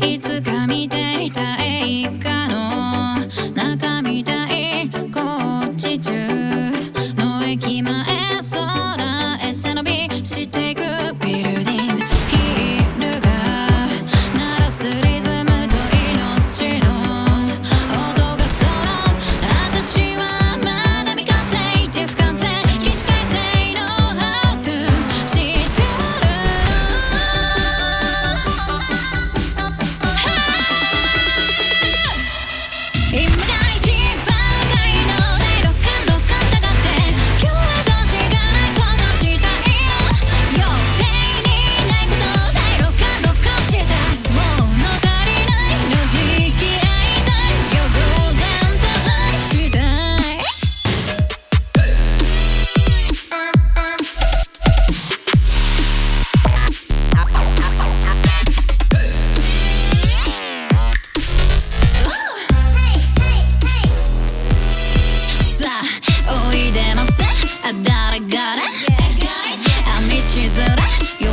いつか見ていた映画の中みたいこっち中の駅前空へ背伸びしていくビルディングヒールが鳴らすリズムと命の音が揃う私はまだ未完成って不完全起死回生の How to 知ってる今が一番高いのでロッカンロッカンたがって今日はどうしがないことしたいの予定にないことでロッカンロッカンしたい物足りないの引き合いたい偶然と愛したいさあおいでませあ誰がねあ道連れ